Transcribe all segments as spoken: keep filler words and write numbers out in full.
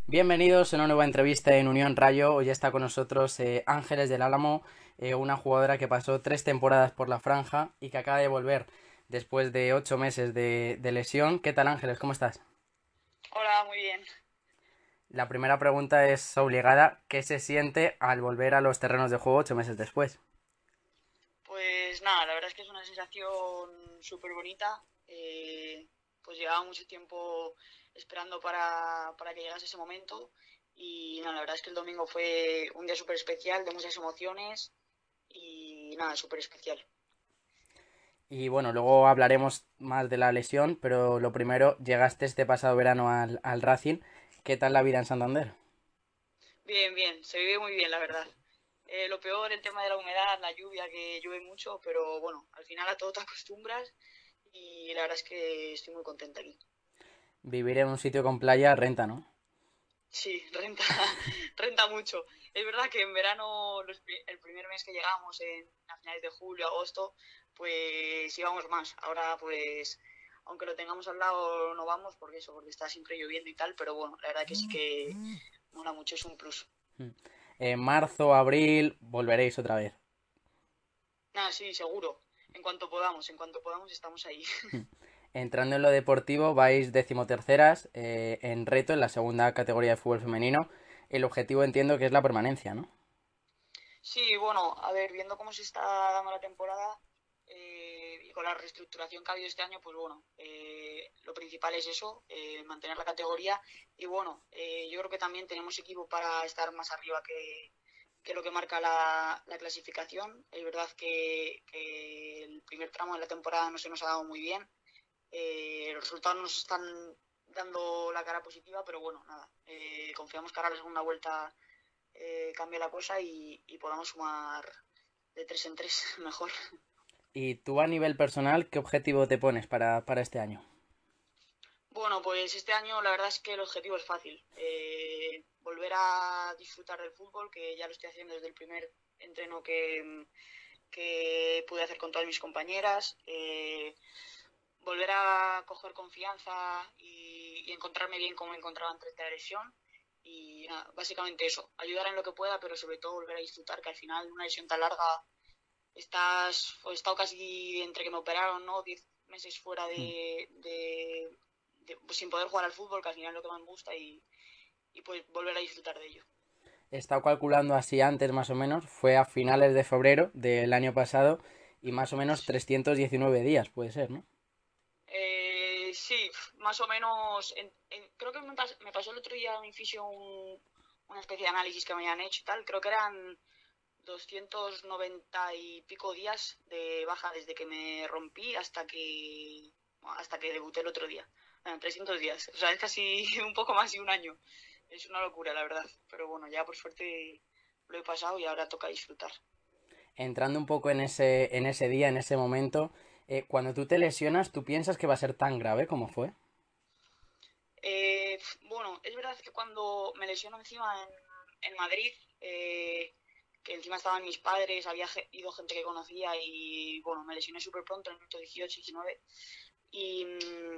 Bienvenidos a una nueva entrevista en Unión Rayo. Hoy está con nosotros eh, Ángeles del Álamo, eh, una jugadora que pasó tres temporadas por la franja y que acaba de volver después de ocho meses de, de lesión. ¿Qué tal, Ángeles? ¿Cómo estás? Hola, muy bien. La primera pregunta es obligada. ¿Qué se siente al volver a los terrenos de juego ocho meses después? Pues nada, la verdad es que es una sensación súper bonita. Eh, pues llevaba mucho tiempo esperando para, para que llegase ese momento. Y nada, la verdad es que el domingo fue un día súper especial, de muchas emociones y nada, súper especial. Y bueno, luego hablaremos más de la lesión, pero lo primero, llegaste este pasado verano al, al Racing. ¿Qué tal la vida en Santander? Bien, bien, se vive muy bien, la verdad. Eh, lo peor, el tema de la humedad, la lluvia, que llueve mucho, pero bueno, al final a todo te acostumbras y la verdad es que estoy muy contenta aquí. Vivir en un sitio con playa renta, ¿no? Sí, renta, renta mucho. Es verdad que en verano, los pri- el primer mes que llegamos, en, a finales de julio, agosto, pues íbamos más. Ahora, pues, aunque lo tengamos al lado, no vamos porque eso, porque está siempre lloviendo y tal, pero bueno, la verdad que sí que mola mucho, es un plus. En marzo, abril, volveréis otra vez. Nada, sí, seguro. En cuanto podamos, en cuanto podamos estamos ahí. Entrando en lo deportivo, vais decimoterceras eh, en reto en la segunda categoría de fútbol femenino. El objetivo entiendo que es la permanencia, ¿no? Sí, bueno, a ver, viendo cómo se está dando la temporada eh, y con la reestructuración que ha habido este año, pues bueno, eh, lo principal es eso, eh, mantener la categoría y bueno, eh, yo creo que también tenemos equipo para estar más arriba que, que lo que marca la, la clasificación. Es verdad que, que el primer tramo de la temporada no se nos ha dado muy bien, eh, los resultados nos están dando la cara positiva, pero bueno, nada, eh, confiamos que ahora la segunda vuelta eh, cambie la cosa y, y podamos sumar de tres en tres mejor. Y tú a nivel personal, ¿qué objetivo te pones para, para este año? Bueno, pues este año la verdad es que el objetivo es fácil. Eh, volver a disfrutar del fútbol, que ya lo estoy haciendo desde el primer entreno que, que pude hacer con todas mis compañeras. Eh, volver a coger confianza y, y encontrarme bien como me encontraba antes de la lesión. Y nada, básicamente eso, ayudar en lo que pueda, pero sobre todo volver a disfrutar, que al final una lesión tan larga estás, he estado casi entre que me operaron, ¿no? Diez meses fuera de, de, de pues, sin poder jugar al fútbol, que al final es lo que más me gusta y, y pues volver a disfrutar de ello. He estado calculando así antes más o menos, fue a finales de febrero del año pasado y más o menos trescientos diecinueve días, puede ser, ¿no? Eh, sí, más o menos, en, en, creo que me, pas, me, pasó el otro día mi fisio un, una especie de análisis que me habían hecho y tal, creo que eran doscientos noventa y pico días de baja desde que me rompí hasta que hasta que debuté el otro día. Bueno, trescientos días. O sea, es casi un poco más de un año. Es una locura, la verdad. Pero bueno, ya por suerte lo he pasado y ahora toca disfrutar. Entrando un poco en ese, en ese día, en ese momento, eh, cuando tú te lesionas, ¿tú piensas que va a ser tan grave como fue? Eh, bueno, es verdad que cuando me lesiono encima en, en Madrid, eh, que encima estaban mis padres, había ido gente que conocía y bueno, me lesioné súper pronto, en el minuto dieciocho, diecinueve. Y mm,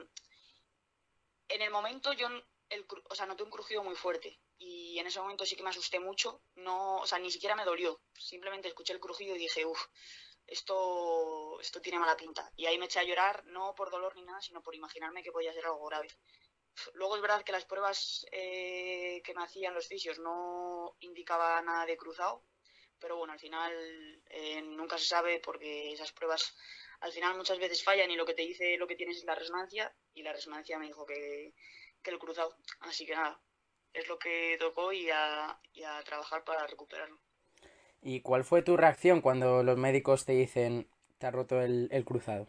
en el momento yo el, o sea, noté un crujido muy fuerte y en ese momento sí que me asusté mucho, no, o sea, ni siquiera me dolió, simplemente escuché el crujido y dije, uff, esto, esto tiene mala pinta. Y ahí me eché a llorar, no por dolor ni nada, sino por imaginarme que podía ser algo grave. Luego es verdad que las pruebas eh, que me hacían los fisios no indicaban nada de cruzado, pero bueno, al final eh, nunca se sabe porque esas pruebas al final muchas veces fallan y lo que te dice lo que tienes es la resonancia y la resonancia me dijo que, que el cruzado. Así que nada, es lo que tocó y a, y a trabajar para recuperarlo. ¿Y cuál fue tu reacción cuando los médicos te dicen te ha roto el, el cruzado?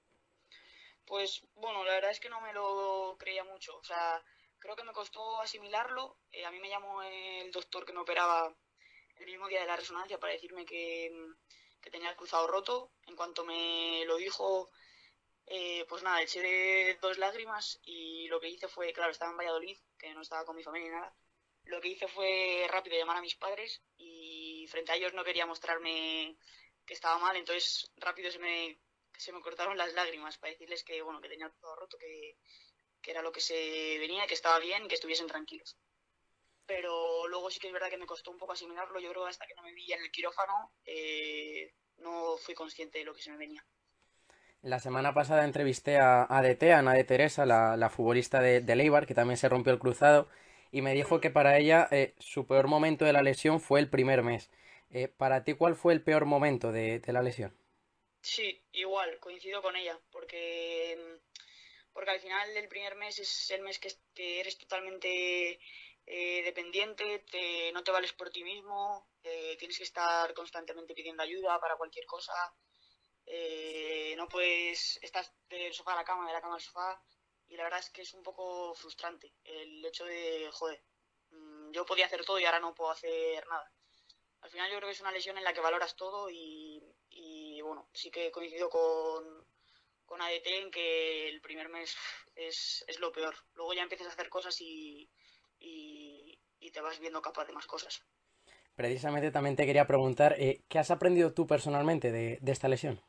Pues bueno, la verdad es que no me lo creía mucho. O sea, creo que me costó asimilarlo. Eh, a mí me llamó el doctor que me operaba el mismo día de la resonancia para decirme que, que tenía el cruzado roto. En cuanto me lo dijo, eh, pues nada, eché dos lágrimas y lo que hice fue, claro, estaba en Valladolid, que no estaba con mi familia ni nada. Lo que hice fue rápido llamar a mis padres y frente a ellos no quería mostrarme que estaba mal, entonces rápido se me, se me cortaron las lágrimas para decirles que, bueno, que tenía el cruzado roto, que, que era lo que se venía, que estaba bien y que estuviesen tranquilos. pero luego sí que es verdad que me costó un poco asimilarlo. Yo creo que hasta que no me vi en el quirófano eh, no fui consciente de lo que se me venía. La semana pasada entrevisté a, a D T, a Ana de Teresa, la, la futbolista de, de Eibar, que también se rompió el cruzado, y me dijo Mm. que para ella eh, su peor momento de la lesión fue el primer mes. Eh, para ti, ¿cuál fue el peor momento de, de la lesión? Sí, igual, coincido con ella, porque, porque al final el primer mes es el mes que, que eres totalmente eh, dependiente, te, no te vales por ti mismo, eh, tienes que estar constantemente pidiendo ayuda para cualquier cosa, eh, no puedes, estás del sofá a la cama, de la cama al sofá, y la verdad es que es un poco frustrante el hecho de, joder, mm, yo podía hacer todo y ahora no puedo hacer nada. Al final yo creo que es una lesión en la que valoras todo y, y bueno, sí que coincido con, con A D T en que el primer mes es, es lo peor. Luego ya empiezas a hacer cosas y, y, y te vas viendo capaz de más cosas. Precisamente también te quería preguntar, eh, ¿qué has aprendido tú personalmente de, de esta lesión?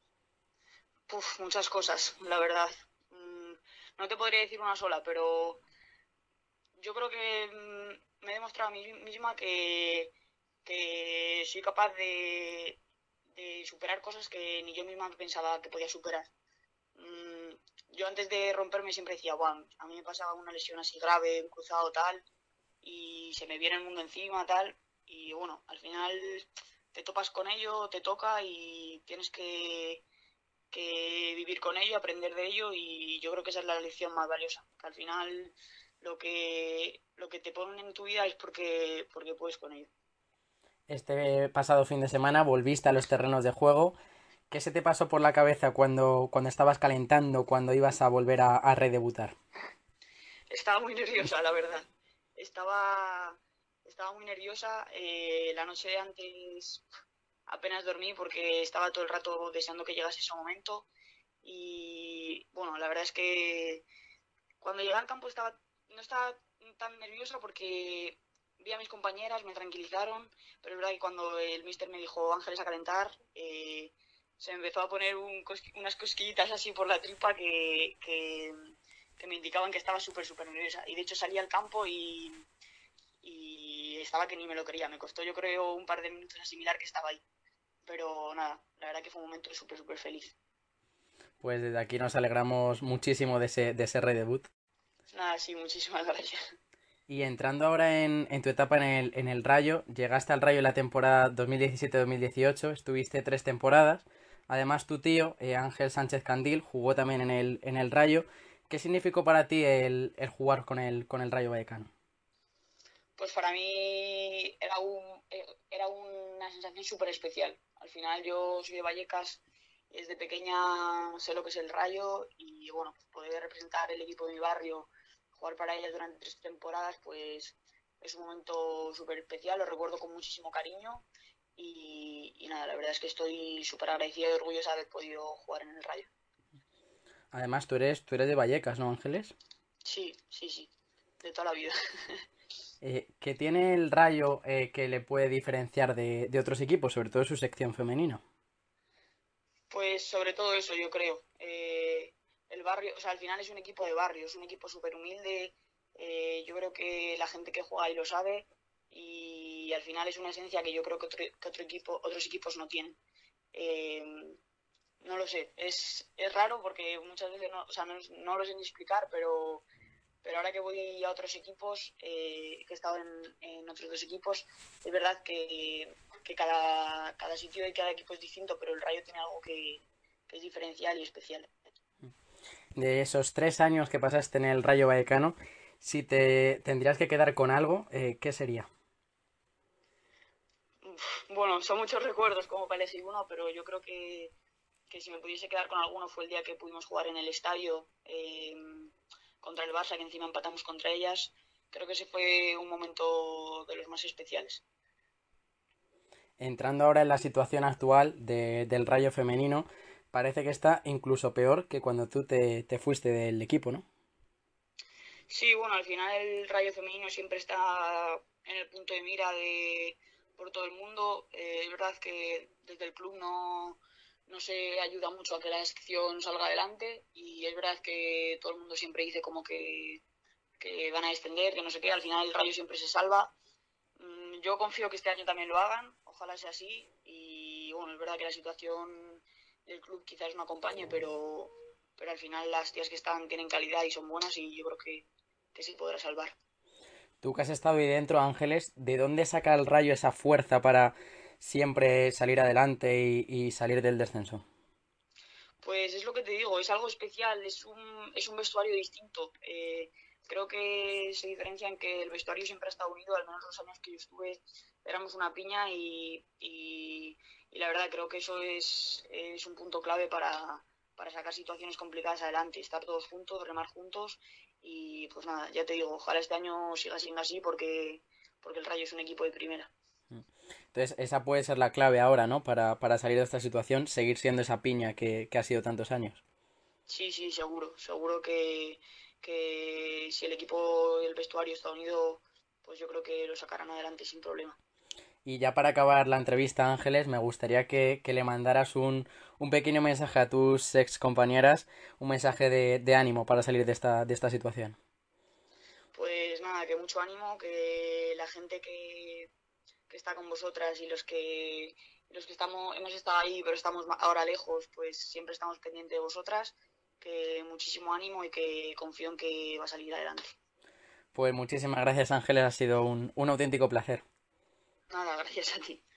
Uf, muchas cosas, la verdad. Mm, no te podría decir una sola, pero yo creo que mm, me he demostrado a mí misma que, que soy capaz de, de superar cosas que ni yo misma pensaba que podía superar. Mm, yo antes de romperme siempre decía, bueno, a mí me pasaba una lesión así grave, un cruzado tal, y se me viene el mundo encima tal, y bueno, al final te topas con ello, te toca y tienes que, que vivir con ello, aprender de ello, y yo creo que esa es la lección más valiosa, que al final lo que, lo que te ponen en tu vida es porque, porque puedes con ello. Este pasado fin de semana volviste a los terrenos de juego. ¿Qué se te pasó por la cabeza cuando, cuando estabas calentando, cuando ibas a volver a, a redebutar? Estaba muy nerviosa, la verdad. Estaba, estaba muy nerviosa. Eh, la noche de antes apenas dormí porque estaba todo el rato deseando que llegase ese momento. Y bueno, la verdad es que cuando llegué al campo estaba, no estaba tan nerviosa porque vi a mis compañeras, me tranquilizaron, pero es verdad que cuando el mister me dijo Ángeles a calentar, eh, se me empezó a poner un cosqui unas cosquillitas así por la tripa que, que, que me indicaban que estaba súper, súper nerviosa. Y de hecho salí al campo y, y estaba que ni me lo creía. Me costó yo creo un par de minutos asimilar que estaba ahí. Pero nada, la verdad que fue un momento súper, súper feliz. Pues desde aquí nos alegramos muchísimo de ese, de ese redebut. Nada, sí, muchísimas gracias. Y entrando ahora en, en tu etapa en el, en el Rayo, llegaste al Rayo en la temporada dos mil diecisiete dos mil dieciocho, estuviste tres temporadas. Además, tu tío, eh, Ángel Sánchez Candil, jugó también en el, en el Rayo. ¿Qué significó para ti el, el jugar con el, con el Rayo Vallecano? Pues para mí era, un, era una sensación súper especial. Al final yo soy de Vallecas, desde pequeña sé lo que es el Rayo y bueno, pues poder representar el equipo de mi barrio, jugar para ella durante tres temporadas, pues es un momento súper especial, lo recuerdo con muchísimo cariño y, y nada, la verdad es que estoy súper agradecida y orgullosa de haber podido jugar en el Rayo. Además, tú eres, tú eres de Vallecas, ¿no, Ángeles? Sí, sí, sí, de toda la vida. Eh, ¿qué tiene el Rayo eh, que le puede diferenciar de, de otros equipos, sobre todo su sección femenina? Pues sobre todo eso, yo creo. Eh, el barrio, o sea, al final es un equipo de barrio, es un equipo súper humilde. Eh, yo creo que la gente que juega ahí lo sabe y al final es una esencia que yo creo que otro, que otro equipo, otros equipos no tienen. Eh, no lo sé, es, es raro porque muchas veces no, o sea, no, no lo sé ni explicar, pero, pero ahora que voy a otros equipos, eh, que he estado en, en otros dos equipos, es verdad que, que cada, cada sitio y cada equipo es distinto, pero el Rayo tiene algo que, que es diferencial y especial. De esos tres años que pasaste en el Rayo Vallecano, si te tendrías que quedar con algo, eh, ¿qué sería? Uf, bueno, son muchos recuerdos como para elegir uno, pero yo creo que, que si me pudiese quedar con alguno fue el día que pudimos jugar en el estadio eh, contra el Barça, que encima empatamos contra ellas. Creo que ese fue un momento de los más especiales. Entrando ahora en la situación actual de- del Rayo femenino, parece que está incluso peor que cuando tú te, te fuiste del equipo, ¿no? Sí, bueno, al final el Rayo femenino siempre está en el punto de mira de por todo el mundo. Eh, es verdad que desde el club no, no se ayuda mucho a que la sección salga adelante y es verdad que todo el mundo siempre dice como que que van a descender, que no sé qué, al final el Rayo siempre se salva. Mm, Yo confío que este año también lo hagan, ojalá sea así. Y bueno, es verdad que la situación del club quizás no acompañe, pero, pero al final las tías que están tienen calidad y son buenas y yo creo que, que se podrá salvar. Tú que has estado ahí dentro, Ángeles, ¿de dónde saca el Rayo esa fuerza para siempre salir adelante y, y salir del descenso? Pues es lo que te digo, es algo especial, es un, es un vestuario distinto. Eh, creo que se diferencia en que el vestuario siempre ha estado unido, al menos los años que yo estuve éramos una piña y, y, y la verdad creo que eso es, es un punto clave para, para sacar situaciones complicadas adelante, estar todos juntos, remar juntos y pues nada, ya te digo, ojalá este año siga siendo así porque, porque el Rayo es un equipo de primera. Entonces, esa puede ser la clave ahora, ¿no? Para, para salir de esta situación, seguir siendo esa piña que, que ha sido tantos años. Sí, sí, seguro. Seguro que, que si el equipo y el vestuario está unido, pues yo creo que lo sacarán adelante sin problema. Y ya para acabar la entrevista, Ángeles, me gustaría que, que le mandaras un, un pequeño mensaje a tus ex compañeras, un mensaje de, de ánimo para salir de esta, de esta situación. Pues nada, que mucho ánimo, que la gente que, que está con vosotras y los que los que estamos hemos estado ahí pero estamos ahora lejos, pues siempre estamos pendientes de vosotras, que muchísimo ánimo y que confío en que va a salir adelante. Pues muchísimas gracias, Ángeles, ha sido un, un auténtico placer. Nada, gracias a ti.